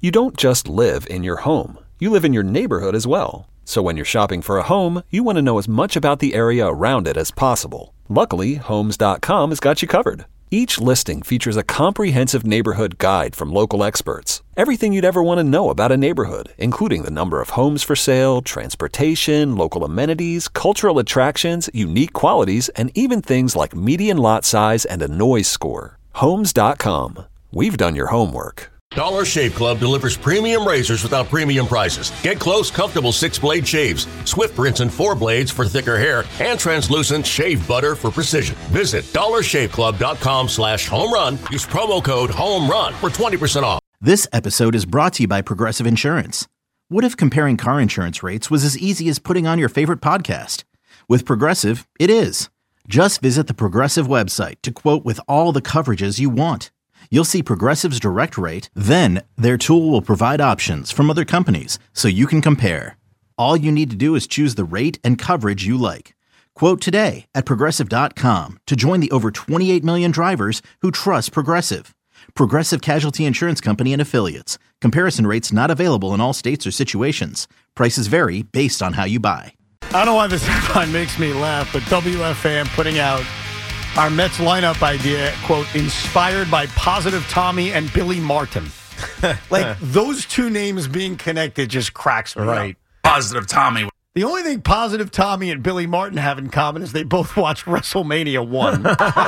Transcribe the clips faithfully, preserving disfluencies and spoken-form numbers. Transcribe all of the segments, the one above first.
You don't just live in your home. You live in your neighborhood as well. So when you're shopping for a home, you want to know as much about the area around it as possible. Luckily, Homes dot com has got you covered. Each listing features a comprehensive neighborhood guide from local experts. Everything you'd ever want to know about a neighborhood, including the number of homes for sale, transportation, local amenities, cultural attractions, unique qualities, and even things like median lot size and a noise score. Homes dot com. We've done your homework. Dollar Shave Club delivers premium razors without premium prices. Get close, comfortable six-blade shaves, swift rinse and four blades for thicker hair, and translucent shave butter for precision. Visit dollar shave club dot com slash home run. Use promo code HOMERUN for twenty percent off. This episode is brought to you by Progressive Insurance. What if comparing car insurance rates was as easy as putting on your favorite podcast? With Progressive, it is. Just visit the Progressive website to quote with all the coverages you want. You'll see Progressive's direct rate, then their tool will provide options from other companies so you can compare. All you need to do is choose the rate and coverage you like. Quote today at progressive dot com to join the over twenty-eight million drivers who trust Progressive. Progressive Casualty Insurance Company and Affiliates. Comparison rates not available in all states or situations. Prices vary based on how you buy. I don't know why this headline makes me laugh, but W F A M putting out our Mets lineup idea, quote, inspired by Positive Tommy and Billy Martin. Like, those two names being connected just cracks me right. up. Positive Tommy. The only thing Positive Tommy and Billy Martin have in common is they both watched WrestleMania one.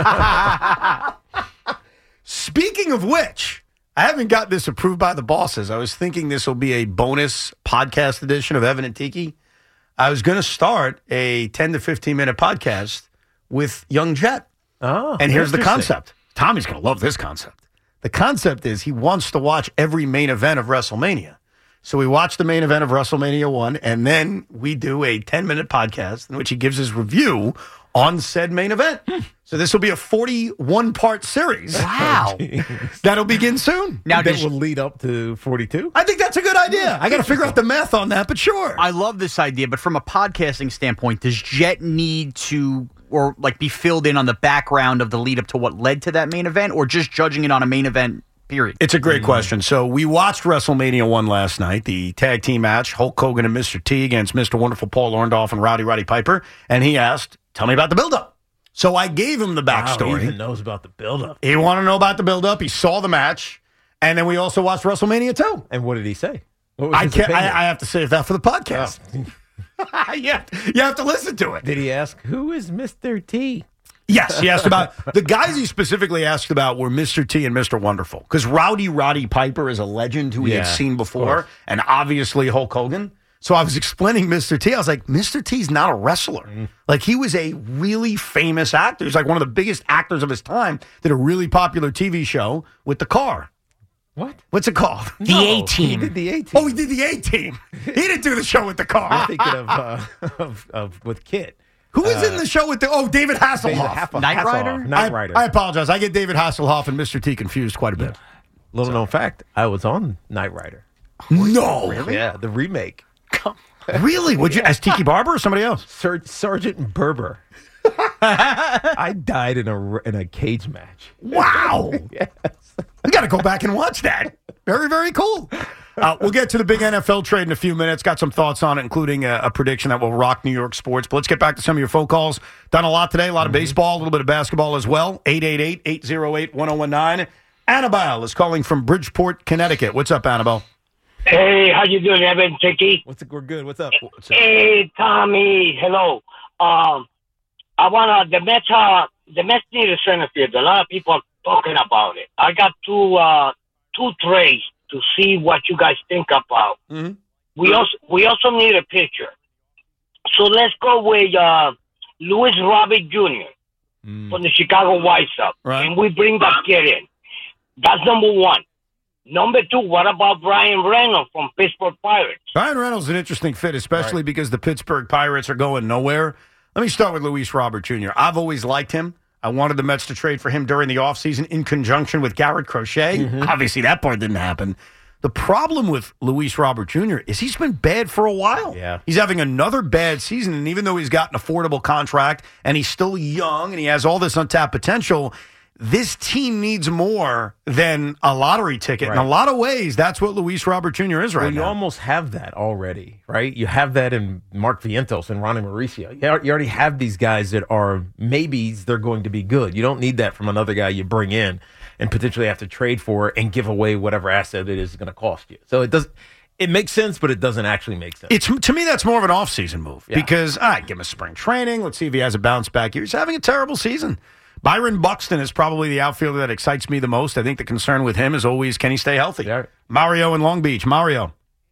Speaking of which, I haven't got this approved by the bosses. I was thinking this will be a bonus podcast edition of Evan and Tiki. I was going to start a ten to fifteen minute podcast with Young Jet. Oh, and here's the concept. Tommy's going to love this concept. The concept is he wants to watch every main event of WrestleMania. So we watch the main event of WrestleMania one, and then we do a ten-minute podcast in which he gives his review on said main event. So this will be a forty-one part series. Wow. That'll begin soon. Now, that will lead up to forty-two? I think that's a good idea. I got to figure out the math on that, but sure. I love this idea, but from a podcasting standpoint, does Jet need to or like be filled in on the background of the lead up to what led to that main event, or just judging it on a main event period? It's a great mm-hmm. question. So we watched WrestleMania one last night, the tag team match, Hulk Hogan and Mister T against Mister Wonderful Paul Orndorff and Rowdy Roddy Piper, and he asked, tell me about the build-up. So I gave him the backstory. Wow, he even knows about the build-up. He wanted to know about the build-up. He saw the match, and then we also watched WrestleMania two. And what did he say? What was I, his can't, opinion? I, I have to save that for the podcast. Oh. you, have to, you have to listen to it. Did he ask, who is Mister T? Yes, he asked about the guys he specifically asked about were Mister T and Mister Wonderful, because Rowdy Roddy Piper is a legend who he Yeah, had seen before, and obviously Hulk Hogan. So I was explaining Mister T. I was like, Mister T's not a wrestler. Mm. Like, he was a really famous actor. He's like one of the biggest actors of his time. Did a really popular T V show with the car. What? What's it called? The no, A-Team. He did the A-Team. Oh, he did the A-Team. He didn't do the show with the car. I'm thinking of, uh, of, of with Kit. Who was uh, in the show with the, oh, David Hasselhoff. David Haff- Knight Hasselhoff. Rider? Knight I, Rider. I apologize. I get David Hasselhoff and Mister T confused quite a bit. Little known fact, I was on Knight Rider. No. Really? Yeah, the remake. Really? Would you, as Tiki Barber or somebody else? Ser- Sergeant Berber. I died in a in a cage match. Wow. Yes. We got to go back and watch that. Very, very cool. Uh, we'll get to the big N F L trade in a few minutes. Got some thoughts on it, including a, a prediction that will rock New York sports. But let's get back to some of your phone calls. Done a lot today. A lot of mm-hmm. baseball, a little bit of basketball as well. eight eight eight, eight oh eight, one oh one nine. Annabelle is calling from Bridgeport, Connecticut. What's up, Annabelle? Hey, how you doing, Evan, Tiki? What's it? We're good. What's up? What's up? Hey, Tommy. Hello. Um, I want to, the Mets, uh, the Mets need a center field. A lot of people are talking about it. I got two, uh, two trades to see what you guys think about. Mm-hmm. We also, we also need a pitcher. So let's go with, uh, Luis Robert Junior Mm. from the Chicago White Sox. Right. And we bring that kid in. That's number one. Number two, what about Brian Reynolds from Pittsburgh Pirates? Brian Reynolds is an interesting fit, especially right. because the Pittsburgh Pirates are going nowhere. Let me start with Luis Robert Junior I've always liked him. I wanted the Mets to trade for him during the offseason in conjunction with Garrett Crochet. Mm-hmm. Obviously, that part didn't happen. The problem with Luis Robert Junior is he's been bad for a while. Yeah. He's having another bad season, and even though he's got an affordable contract and he's still young and he has all this untapped potential, this team needs more than a lottery ticket. Right. In a lot of ways, that's what Luis Robert Junior is right well, you now. almost have that already, right? You have that in Mark Vientos and Ronnie Mauricio. You al- you already have these guys that are maybes. They're going to be good. You don't need that from another guy you bring in and potentially have to trade for and give away whatever asset it is going to cost you. So it does. It makes sense, but it doesn't actually make sense. It's to me that's more of an off-season move Yeah. because all right, give him a spring training. Let's see if he has a bounce back here. He's having a terrible season. Byron Buxton is probably the outfielder that excites me the most. I think the concern with him is always, can he stay healthy? Yeah. Mario in Long Beach. Mario.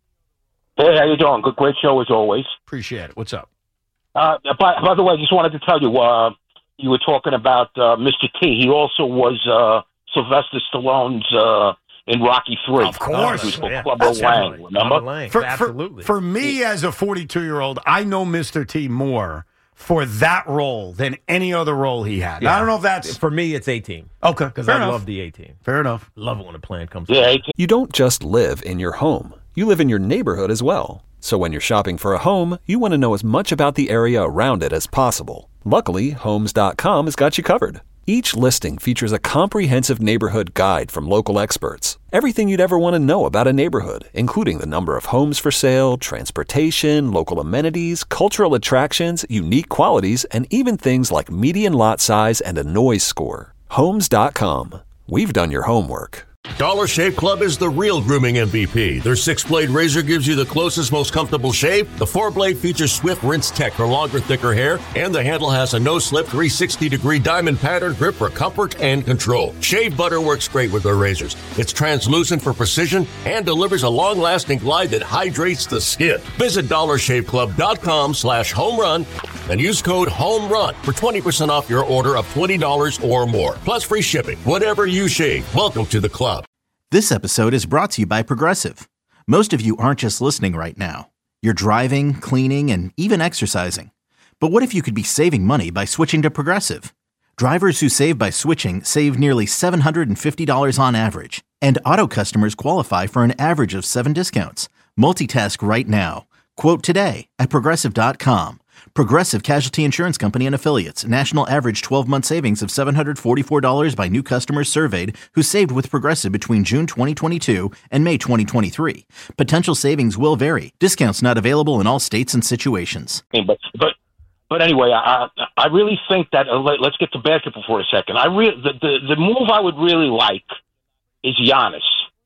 Hey, how you doing? Good, great show as always. Appreciate it. What's up? Uh, by, by the way, I just wanted to tell you, uh, you were talking about uh, Mister T. He also was uh, Sylvester Stallone's uh, in Rocky three. Of course. He was called Yeah. Clubber That's Lang, definitely. remember? Clubber Lang. For, for- Absolutely. For, me as a forty-two-year-old, I know Mister T more for that role than any other role he had. Yeah. I don't know if that's For me, it's A-Team. okay. Because Fair I enough. love the A-Team. Fair enough. Love it when a plan comes Yeah, through. he- You don't just live in your home, you live in your neighborhood as well. So when you're shopping for a home, you want to know as much about the area around it as possible. Luckily, Homes dot com has got you covered. Each listing features a comprehensive neighborhood guide from local experts. Everything you'd ever want to know about a neighborhood, including the number of homes for sale, transportation, local amenities, cultural attractions, unique qualities, and even things like median lot size and a noise score. Homes dot com. We've done your homework. Dollar Shave Club is the real grooming M V P. Their six-blade razor gives you the closest, most comfortable shave. The four-blade features Swift Rinse Tech for longer, thicker hair. And the handle has a no-slip three hundred sixty degree diamond pattern grip for comfort and control. Shave butter works great with their razors. It's translucent for precision and delivers a long-lasting glide that hydrates the skin. Visit dollar shave club dot com slash home run and use code HOMERUN for twenty percent off your order of twenty dollars or more. Plus free shipping. Whatever you shave, welcome to the club. This episode is brought to you by Progressive. Most of you aren't just listening right now. You're driving, cleaning, and even exercising. But what if you could be saving money by switching to Progressive? Drivers who save by switching save nearly seven hundred fifty dollars on average. And auto customers qualify for an average of seven discounts. Multitask right now. Quote today at Progressive dot com. Progressive Casualty Insurance Company and Affiliates. National average twelve-month savings of seven hundred forty-four dollars by new customers surveyed who saved with Progressive between June twenty twenty-two and May twenty twenty-three. Potential savings will vary. Discounts not available in all states and situations. But but but anyway, I I really think that uh, let, let's get to basketball for a second. I re- the, the the move I would really like is Giannis.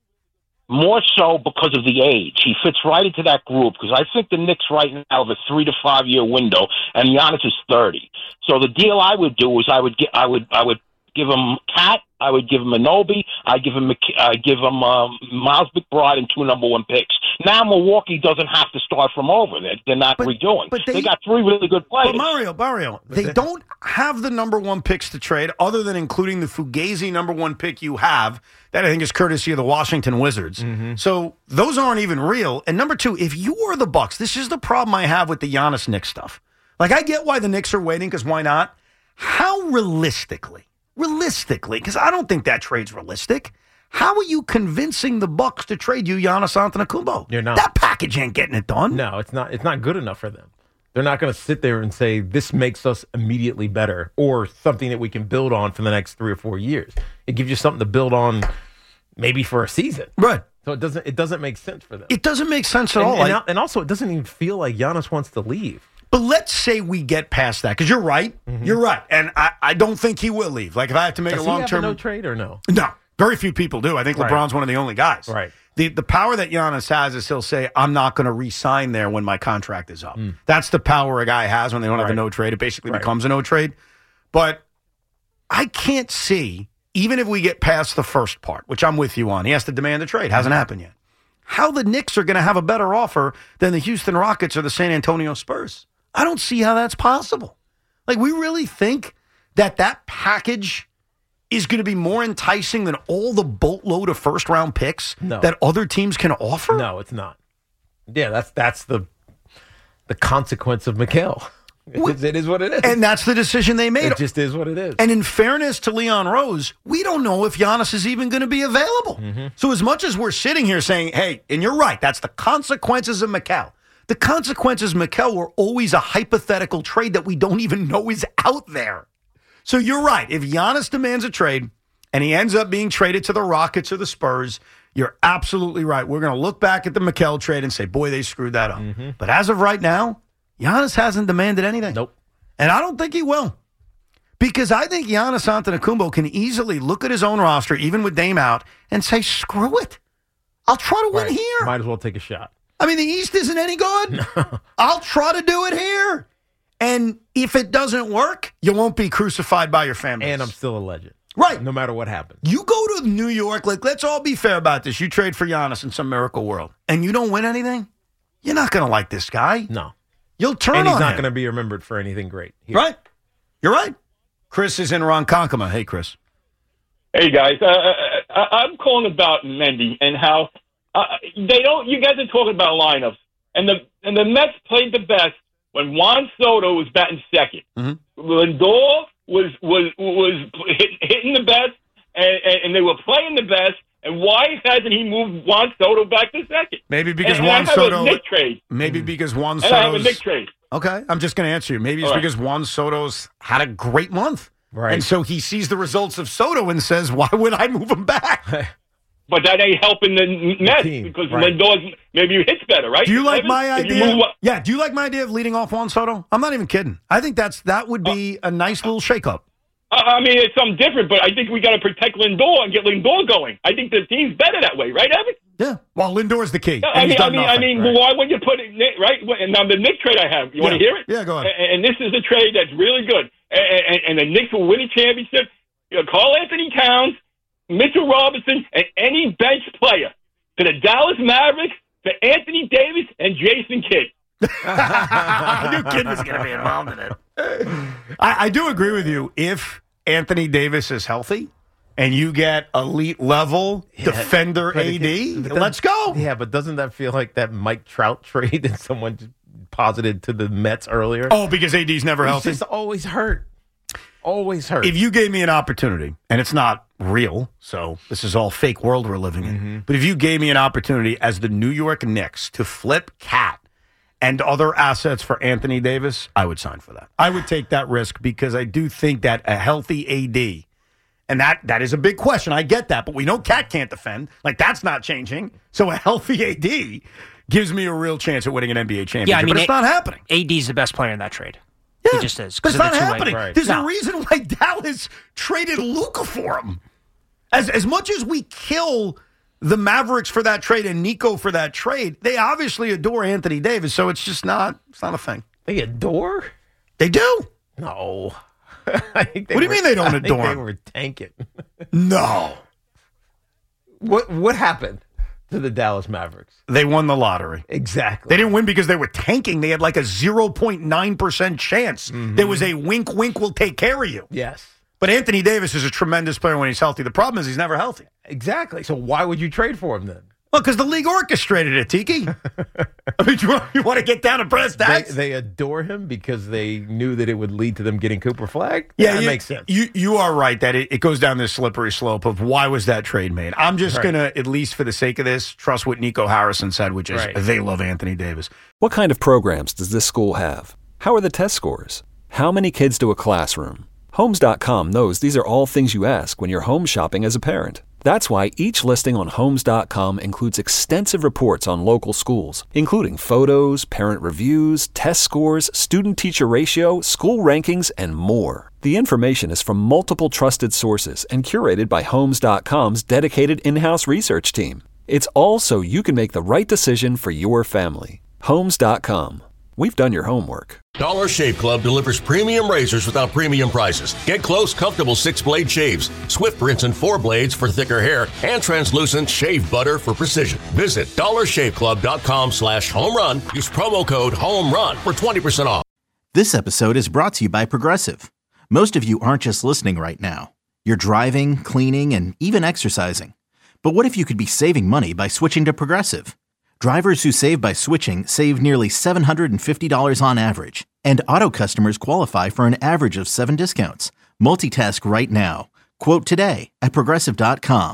More so because of the age. He fits right into that group because I think the Knicks right now have a three to five year window, and Giannis is thirty. So the deal I would do is I would get I would I would give him Cat, I would give him Anobi, I give him I give him um, Miles McBride and two number one picks. Now Milwaukee doesn't have to start from over. They're, they're not But- redoing. but they, they- got three really good players. But Mario, Mario, they don't have the number one picks to trade other than including the Fugazi number one pick you have that I think is courtesy of the Washington Wizards. So those aren't even real. And number two, if you are the Bucks, this is the problem I have with the Giannis Knicks stuff. Like, I get why the Knicks are waiting because why not? How realistically, realistically, because I don't think that trade's realistic, how are you convincing the Bucks to trade you Giannis Antetokounmpo? You're not. That package ain't getting it done. No, it's not. It's not good enough for them. They're not going to sit there and say this makes us immediately better or something that we can build on for the next three or four years. It gives you something to build on, maybe for a season. Right. So it doesn't. It doesn't make sense for them. It doesn't make sense at and, all. and, Like- al- and also, it doesn't even feel like Giannis wants to leave. But let's say we get past that, because you're right. You're right. And I, I don't think he will leave. Like, if I have to make Does a he long have a term. no trade or no? No. Very few people do. I think Right. LeBron's one of the only guys. Right. The the power that Giannis has is he'll say, I'm not going to re-sign there when my contract is up. That's the power a guy has when they don't have a Right. no trade. It basically Right. becomes a no trade. But I can't see, even if we get past the first part, which I'm with you on, he has to demand a trade. Hasn't happened yet. How the Knicks are going to have a better offer than the Houston Rockets or the San Antonio Spurs. I don't see how that's possible. Like, we really think that that package is going to be more enticing than all the boatload of first-round picks No. that other teams can offer? No, it's not. Yeah, that's that's the the consequence of Mikal. It, it is what it is. And that's the decision they made. It just is what it is. And in fairness to Leon Rose, we don't know if Giannis is even going to be available. Mm-hmm. So as much as we're sitting here saying, hey, and you're right, that's the consequences of Mikal. The consequences of Mikal were always a hypothetical trade that we don't even know is out there. So you're right. If Giannis demands a trade and he ends up being traded to the Rockets or the Spurs, you're absolutely right. We're going to look back at the Mikal trade and say, boy, they screwed that up. Mm-hmm. But as of right now, Giannis hasn't demanded anything. Nope. And I don't think he will. Because I think Giannis Antetokounmpo can easily look at his own roster, even with Dame out, and say, screw it. I'll try to win Right. here. Might as well take a shot. I mean, the East isn't any good. I'll try to do it here. And if it doesn't work, you won't be crucified by your family. And I'm still a legend. Right. No matter what happens. You go to New York, like, let's all be fair about this. You trade for Giannis in some miracle world, and you don't win anything, you're not going to like this guy. No. You'll turn And he's on not him. going to be remembered for anything great. Here. Right. You're right. Chris is in Ronkonkoma. Hey, Chris. Hey guys, uh, I, I'm calling about Mendy and how uh, they don't. You guys are talking about lineups, and the and the Mets played the best when Juan Soto was batting second. Mm-hmm. Lindor was was was hit, hitting the best, and, and, and they were playing the best. And why hasn't he moved Juan Soto back to second? Maybe because and, Juan and I have Soto. a Nick trade. Maybe because Juan And I have a Soto's. Nick trade. Okay, I'm just going to answer you. Maybe it's All right. because Juan Soto's had a great month. Right. And so he sees the results of Soto and says, why would I move him back? But that ain't helping the Mets team, because right. Lindor maybe hits better, right? Do you like Evan? my If you idea? move up- Yeah, do you like my idea of leading off Juan Soto? I'm not even kidding. I think that's that would be a nice little shakeup. I I mean, it's something different, but I think we got to protect Lindor and get Lindor going. I think the team's better that way, right, Evan? Yeah. Well, Lindor's the key. Yeah, and I he's mean, I done mean, I nothing. mean, Right. why wouldn't you put it Nick, right? And now the Knicks trade I have, you want Yeah. to hear it? Yeah, go ahead. And, and this is a trade that's really good, and, and, and the Knicks will win a championship. You know, Karl Anthony Towns, Mitchell Robinson, and any bench player to the Dallas Mavericks, to Anthony Davis and Jason Kidd. I knew Kid was going to be involved in it. I, I do agree with you. If Anthony Davis is healthy and you get elite level defender But A it- D, but that- let's go. Yeah, but doesn't that feel like that Mike Trout trade that someone just posited to the Mets earlier? Oh, because A D's never He's healthy. just always hurt. Always hurt. If you gave me an opportunity, and it's not real, so this is all fake world we're living in, Mm-hmm. but if you gave me an opportunity as the New York Knicks to flip Cat and other assets for Anthony Davis, I would sign for that. I would take that risk because I do think that a healthy A D, and that that is a big question. I get that, but we know Cat can't defend. Like, that's not changing. So a healthy A D gives me a real chance at winning an N B A championship, Yeah, I mean, but it's A- not happening. A D's the best player in that trade. Yeah, He just is. But 'cause it's of not the two-way. happening. Right. There's No. a reason why Dallas traded Luka for him. As as much as we kill the Mavericks for that trade and Nico for that trade, they obviously adore Anthony Davis, so it's just not it's not a thing. They adore? They do. No. I think they What do you were- mean they don't I think adore They him? were tanking. No. What What happened to the Dallas Mavericks? They won the lottery. Exactly. They didn't win because they were tanking. They had like a zero point nine percent chance. There was a wink, wink, we'll take care of you. Yes. But Anthony Davis is a tremendous player when he's healthy. The problem is he's never healthy. Exactly. So why would you trade for him then? Well, because the league orchestrated it, Tiki. I mean, you want, you want to get down to brass They, tacks? they adore him because they knew that it would lead to them getting Cooper Flag? Yeah, that you, makes sense. You you are right that it, it goes down this slippery slope of why was that trade made. I'm just Right. going to, at least for the sake of this, trust what Nico Harrison said, which is Right. they love Anthony Davis. What kind of programs does this school have? How are the test scores? How many kids do a classroom? Homes dot com knows these are all things you ask when you're home shopping as a parent. That's why each listing on Homes dot com includes extensive reports on local schools, including photos, parent reviews, test scores, student-teacher ratio, school rankings, and more. The information is from multiple trusted sources and curated by Homes dot com's dedicated in-house research team. It's all so you can make the right decision for your family. Homes dot com. We've done your homework. Dollar Shave Club delivers premium razors without premium prices. Get close, comfortable six-blade shaves, Swift rinse and four blades for thicker hair, and translucent shave butter for precision. Visit dollar shave club dot com slash home run. Use promo code HOMERUN for twenty percent off. This episode is brought to you by Progressive. Most of you aren't just listening right now. You're driving, cleaning, and even exercising. But what if you could be saving money by switching to Progressive? Drivers who save by switching save nearly seven hundred fifty dollars on average. And auto customers qualify for an average of seven discounts. Multitask right now. Quote today at Progressive dot com.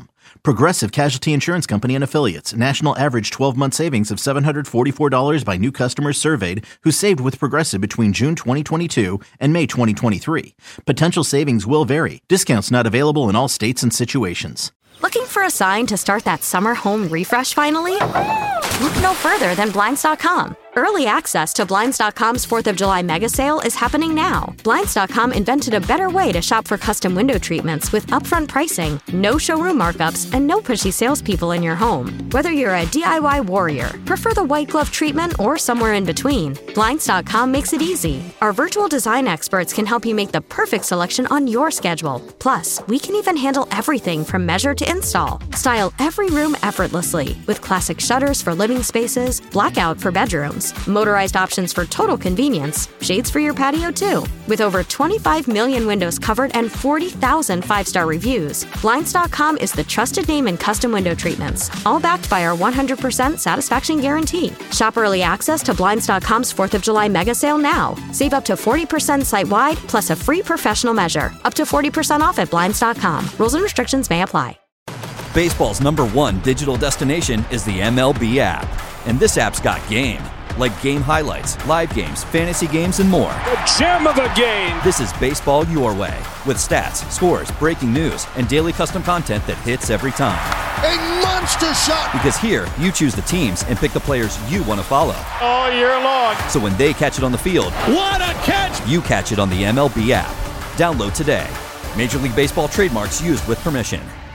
Progressive Casualty Insurance Company and Affiliates. National average twelve-month savings of seven hundred forty-four dollars by new customers surveyed who saved with Progressive between June twenty twenty-two and May twenty twenty-three. Potential savings will vary. Discounts not available in all states and situations. Looking for a sign to start that summer home refresh finally? Look no further than Blinds dot com. Early access to Blinds dot com's fourth of July mega sale is happening now. Blinds dot com invented a better way to shop for custom window treatments with upfront pricing, no showroom markups, and no pushy salespeople in your home. Whether you're a D I Y warrior, prefer the white glove treatment, or somewhere in between, Blinds dot com makes it easy. Our virtual design experts can help you make the perfect selection on your schedule. Plus, we can even handle everything from measure to install. Style every room effortlessly with classic shutters for living spaces, blackout for bedrooms, motorized options for total convenience, shades for your patio too. With over twenty-five million windows covered and forty thousand five-star reviews, Blinds dot com is the trusted name in custom window treatments, all backed by our one hundred percent satisfaction guarantee. Shop early access to Blinds dot com's fourth of July mega sale now. Save up to forty percent site-wide, plus a free professional measure. Up to forty percent off at Blinds dot com. Rules and restrictions may apply. Baseball's number one digital destination is the M L B app. And this app's got game. Like game highlights, live games, fantasy games, and more. The gem of the game! This is baseball your way. With stats, scores, breaking news, and daily custom content that hits every time. A monster shot! Because here, you choose the teams and pick the players you want to follow. All year long. So when they catch it on the field, what a catch! You catch it on the M L B app. Download today. Major League Baseball trademarks used with permission.